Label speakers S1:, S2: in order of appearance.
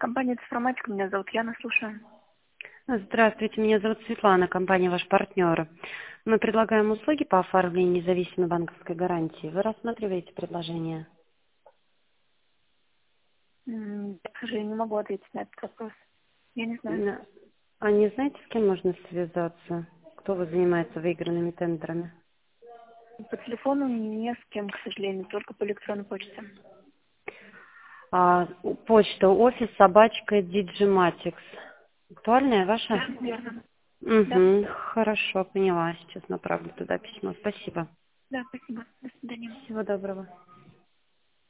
S1: Компания «Информатика», меня зовут Яна, слушаю.
S2: Здравствуйте, меня зовут Светлана, компания «Ваш партнер». Мы предлагаем услуги по оформлению независимой банковской гарантии. Вы рассматриваете предложение?
S1: Я, к сожалению, не могу ответить на этот вопрос. Я не знаю.
S2: А не знаете, с кем можно связаться? Кто вы занимается выигранными тендерами?
S1: По телефону не с кем, к сожалению, только по электронной почте.
S2: Почта офис собачка Digimatics. Актуальная ваша?
S1: Да, верно. Да,
S2: Угу, хорошо, поняла. Сейчас направлю туда письмо. Спасибо.
S1: да, спасибо. До свидания.
S2: Всего доброго.